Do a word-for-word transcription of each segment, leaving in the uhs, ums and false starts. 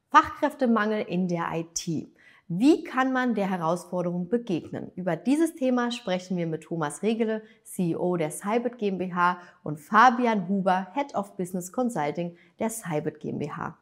Fachkräftemangel in der I T. Wie kann man der Herausforderung begegnen? Über dieses Thema sprechen wir mit Thomas Regele, C E O der Cybit GmbH, und Fabian Huber, Head of Business Consulting der Cybit GmbH.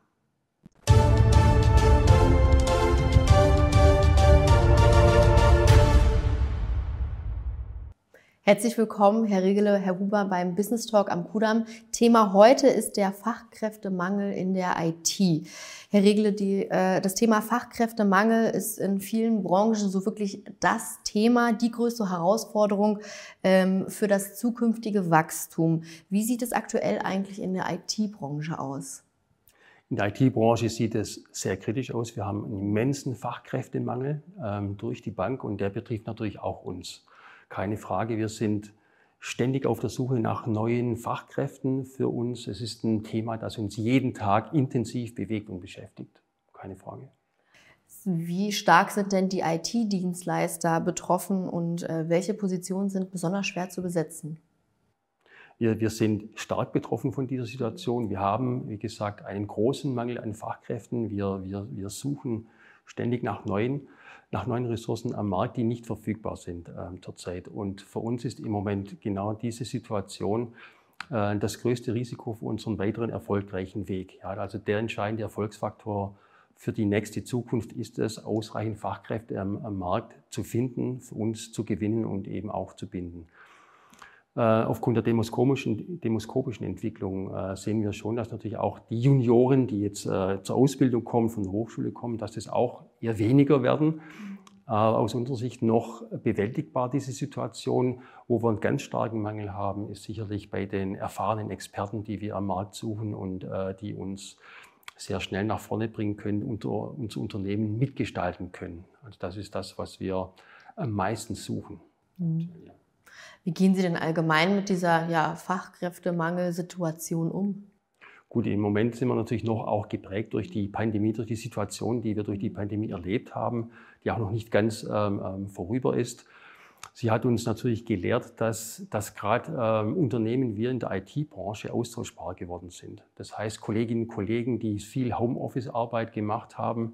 Herzlich willkommen, Herr Regele, Herr Huber, beim Business Talk am Kudamm. Thema heute ist der Fachkräftemangel in der I T. Herr Regele, die, äh, das Thema Fachkräftemangel ist in vielen Branchen so wirklich das Thema, die größte Herausforderung ähm, für das zukünftige Wachstum. Wie sieht es aktuell eigentlich in der I T-Branche aus? In der I T-Branche sieht es sehr kritisch aus. Wir haben einen immensen Fachkräftemangel ähm, durch die Bank, und der betrifft natürlich auch uns. Keine Frage, wir sind ständig auf der Suche nach neuen Fachkräften für uns. Es ist ein Thema, das uns jeden Tag intensiv bewegt und beschäftigt. Keine Frage. Wie stark sind denn die I T-Dienstleister betroffen und äh, welche Positionen sind besonders schwer zu besetzen? Wir, wir sind stark betroffen von dieser Situation. Wir haben, wie gesagt, einen großen Mangel an Fachkräften. Wir, wir, wir suchen ständig nach neuen. nach neuen Ressourcen am Markt, die nicht verfügbar sind äh, zurzeit. Und für uns ist im Moment genau diese Situation äh, das größte Risiko für unseren weiteren erfolgreichen Weg. Ja, also der entscheidende Erfolgsfaktor für die nächste Zukunft ist es, ausreichend Fachkräfte am, am Markt zu finden, für uns zu gewinnen und eben auch zu binden. Äh, aufgrund der demoskopischen, demoskopischen Entwicklung äh, sehen wir schon, dass natürlich auch die Junioren, die jetzt äh, zur Ausbildung kommen, von der Hochschule kommen, dass das auch eher weniger werden. Äh, aus unserer Sicht noch bewältigbar, diese Situation. Wo wir einen ganz starken Mangel haben, ist sicherlich bei den erfahrenen Experten, die wir am Markt suchen und äh, die uns sehr schnell nach vorne bringen können, unter, unser Unternehmen mitgestalten können. Also das ist das, was wir am meisten suchen. Mhm. Ja. Wie gehen Sie denn allgemein mit dieser ja, Fachkräftemangelsituation um? Gut, im Moment sind wir natürlich noch auch geprägt durch die Pandemie, durch die Situation, die wir durch die Pandemie erlebt haben, die auch noch nicht ganz ähm, vorüber ist. Sie hat uns natürlich gelehrt, dass, dass gerade ähm, Unternehmen, wir in der I T-Branche, austauschbar geworden sind. Das heißt, Kolleginnen und Kollegen, die viel Homeoffice-Arbeit gemacht haben,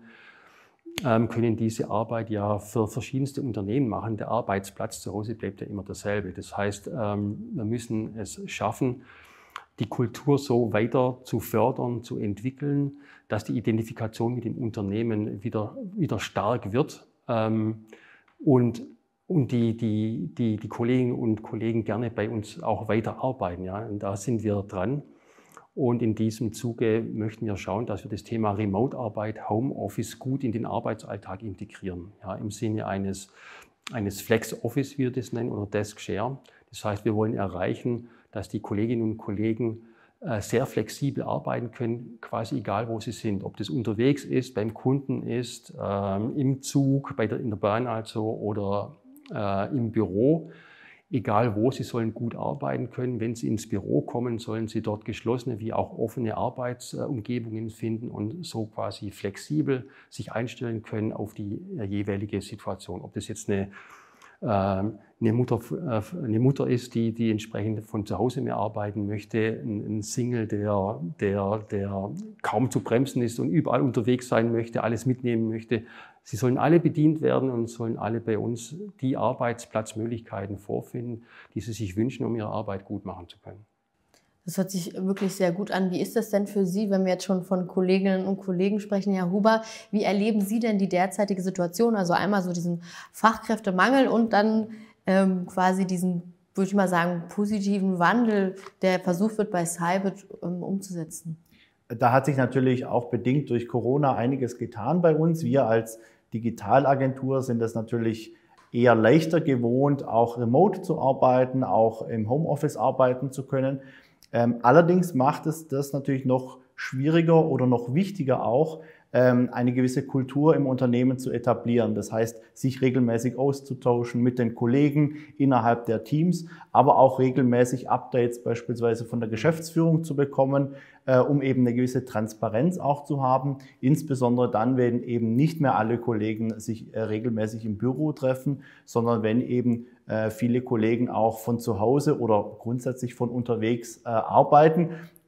ähm, können diese Arbeit ja für verschiedenste Unternehmen machen. Der Arbeitsplatz zu Hause bleibt ja immer derselbe. Das heißt, ähm, wir müssen es schaffen, die Kultur so weiter zu fördern, zu entwickeln, dass die Identifikation mit dem Unternehmen wieder, wieder stark wird ähm, und, und die, die, die, die Kolleginnen und Kollegen gerne bei uns auch weiter arbeiten. Ja? Und da sind wir dran. Und in diesem Zuge möchten wir schauen, dass wir das Thema Remote-Arbeit, Homeoffice gut in den Arbeitsalltag integrieren. Ja, im Sinne eines, eines Flex-Office, wie wir das nennen, oder Desk-Share. Das heißt, wir wollen erreichen, dass die Kolleginnen und Kollegen äh, sehr flexibel arbeiten können, quasi egal, wo sie sind. Ob das unterwegs ist, beim Kunden ist, äh, im Zug, bei der, in der Bahn also oder äh, im Büro. Egal wo, sie sollen gut arbeiten können. Wenn sie ins Büro kommen, sollen sie dort geschlossene wie auch offene Arbeitsumgebungen finden und so quasi flexibel sich einstellen können auf die jeweilige Situation. Ob das jetzt eine, äh, eine, Mutter, äh, eine Mutter ist, die, die entsprechend von zu Hause mehr arbeiten möchte, ein, ein Single, der, der, der kaum zu bremsen ist und überall unterwegs sein möchte, alles mitnehmen möchte. Sie sollen alle bedient werden und sollen alle bei uns die Arbeitsplatzmöglichkeiten vorfinden, die sie sich wünschen, um ihre Arbeit gut machen zu können. Das hört sich wirklich sehr gut an. Wie ist das denn für Sie, wenn wir jetzt schon von Kolleginnen und Kollegen sprechen, Herr Huber? Wie erleben Sie denn die derzeitige Situation? Also einmal so diesen Fachkräftemangel und dann ähm, quasi diesen, würde ich mal sagen, positiven Wandel, der versucht wird, bei Cybit ähm, umzusetzen. Da hat sich natürlich auch bedingt durch Corona einiges getan bei uns. Wir als Digitalagentur sind es natürlich eher leichter gewohnt, auch remote zu arbeiten, auch im Homeoffice arbeiten zu können. Ähm, allerdings macht es das natürlich noch schwieriger oder noch wichtiger auch, ähm, eine gewisse Kultur im Unternehmen zu etablieren. Das heißt, sich regelmäßig auszutauschen mit den Kollegen innerhalb der Teams, aber auch regelmäßig Updates beispielsweise von der Geschäftsführung zu bekommen, äh, um eben eine gewisse Transparenz auch zu haben. Insbesondere dann, wenn eben nicht mehr alle Kollegen sich äh, regelmäßig im Büro treffen, sondern wenn eben äh, viele Kollegen auch von zu Hause oder grundsätzlich von unterwegs äh, arbeiten.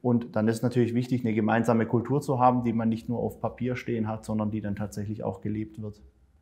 Und dann ist es natürlich wichtig, eine gemeinsame Kultur zu haben, die man nicht nur auf Papier stehen hat, sondern die dann tatsächlich auch gelebt wird.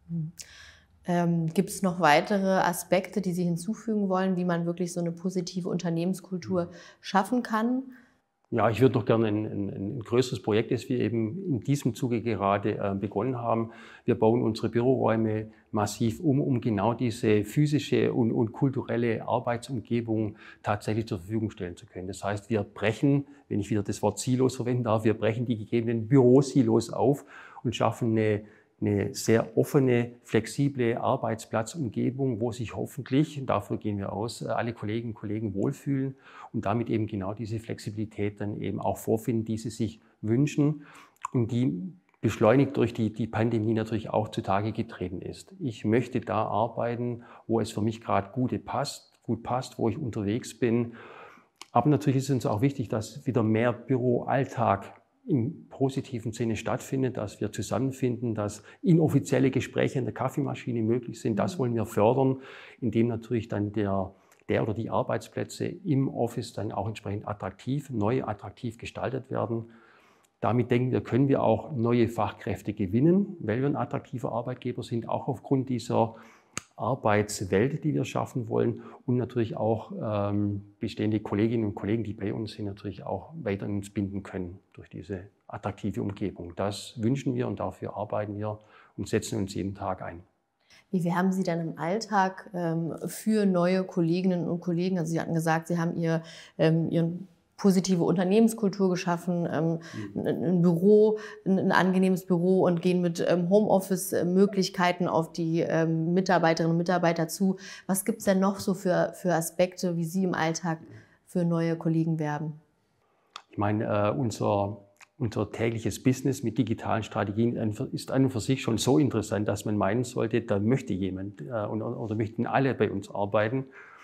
Ähm, gibt es noch weitere Aspekte, die Sie hinzufügen wollen, wie man wirklich so eine positive Unternehmenskultur schaffen kann? Ja, ich würde noch gerne ein, ein, ein größeres Projekt, das wir eben in diesem Zuge gerade äh, begonnen haben. Wir bauen unsere Büroräume massiv um, um genau diese physische und, und kulturelle Arbeitsumgebung tatsächlich zur Verfügung stellen zu können. Das heißt, wir brechen, wenn ich wieder das Wort Silos verwenden darf, wir brechen die gegebenen Bürosilos auf und schaffen eine eine sehr offene, flexible Arbeitsplatzumgebung, wo sich hoffentlich, und dafür gehen wir aus, alle Kolleginnen und Kollegen wohlfühlen und damit eben genau diese Flexibilität dann eben auch vorfinden, die sie sich wünschen und die beschleunigt durch die, die Pandemie natürlich auch zutage getreten ist. Ich möchte da arbeiten, wo es für mich gerade gut passt, gut passt, wo ich unterwegs bin. Aber natürlich ist es uns auch wichtig, dass wieder mehr Büroalltag im positiven Sinne stattfindet, dass wir zusammenfinden, dass inoffizielle Gespräche in der Kaffeemaschine möglich sind. Das wollen wir fördern, indem natürlich dann der, der oder die Arbeitsplätze im Office dann auch entsprechend attraktiv, neu attraktiv gestaltet werden. Damit denken wir, können wir auch neue Fachkräfte gewinnen, weil wir ein attraktiver Arbeitgeber sind, auch aufgrund dieser Arbeitswelt, die wir schaffen wollen und natürlich auch ähm, bestehende Kolleginnen und Kollegen, die bei uns sind, natürlich auch weiter in uns binden können durch diese attraktive Umgebung. Das wünschen wir und dafür arbeiten wir und setzen uns jeden Tag ein. Wie werben Sie dann im Alltag ähm, für neue Kolleginnen und Kollegen? Also Sie hatten gesagt, Sie haben ihr, ähm, Ihren positive Unternehmenskultur geschaffen, ähm, ein, ein Büro, ein, ein angenehmes Büro und gehen mit ähm, Homeoffice-Möglichkeiten auf die ähm, Mitarbeiterinnen und Mitarbeiter zu. Was gibt es denn noch so für, für Aspekte, wie Sie im Alltag für neue Kollegen werben? Ich meine, äh, unser, unser tägliches Business mit digitalen Strategien ist an und für sich schon so interessant, dass man meinen sollte, da möchte jemand äh, oder, oder möchten alle bei uns arbeiten.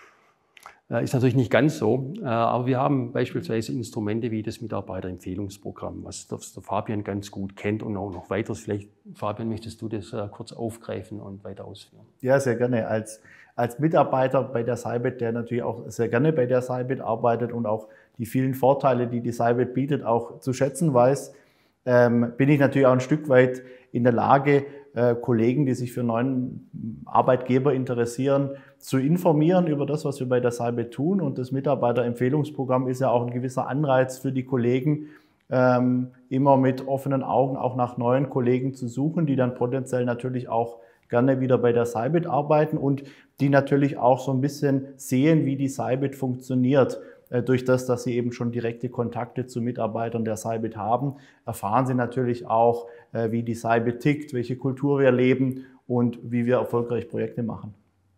Ist natürlich nicht ganz so, aber wir haben beispielsweise Instrumente wie das Mitarbeiterempfehlungsprogramm, was der Fabian ganz gut kennt und auch noch weiteres. Vielleicht, Fabian, möchtest du das kurz aufgreifen und weiter ausführen? Ja, sehr gerne. Als, als Mitarbeiter bei der Cybit, der natürlich auch sehr gerne bei der Cybit arbeitet und auch die vielen Vorteile, die die Cybit bietet, auch zu schätzen weiß, ähm, bin ich natürlich auch ein Stück weit in der Lage, äh, Kollegen, die sich für einen neuen Arbeitgeber interessieren, zu informieren über das, was wir bei der Cybit tun. Und das Mitarbeiterempfehlungsprogramm ist ja auch ein gewisser Anreiz für die Kollegen, ähm, immer mit offenen Augen auch nach neuen Kollegen zu suchen, die dann potenziell natürlich auch gerne wieder bei der Cybit arbeiten und die natürlich auch so ein bisschen sehen, wie die Cybit funktioniert. Äh, durch das, dass sie eben schon direkte Kontakte zu Mitarbeitern der Cybit haben, erfahren sie natürlich auch, äh, wie die Cybit tickt, welche Kultur wir leben und wie wir erfolgreich Projekte machen.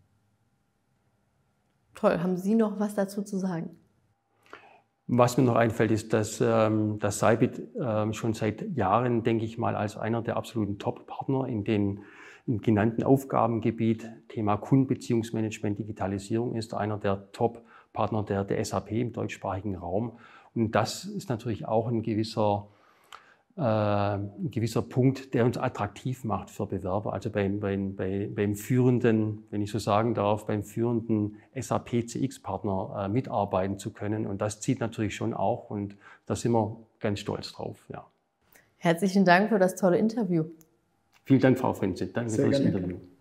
Toll. Haben Sie noch was dazu zu sagen? Was mir noch einfällt, ist, dass ähm, das Cybit ähm, schon seit Jahren, denke ich mal, als einer der absoluten Top-Partner in den im genannten Aufgabengebiet, Thema Kundenbeziehungsmanagement, Digitalisierung ist, einer der Top-Partner der, der S A P im deutschsprachigen Raum. Und das ist natürlich auch ein gewisser Äh, ein gewisser Punkt, der uns attraktiv macht für Bewerber. Also beim, beim, beim, beim führenden, wenn ich so sagen darf, beim führenden S A P C X-Partner äh, mitarbeiten zu können. Und das zieht natürlich schon auch und da sind wir ganz stolz drauf. Ja. Herzlichen Dank für das tolle Interview. Vielen Dank, Frau Frenze. Danke Sehr für das gerne. Interview.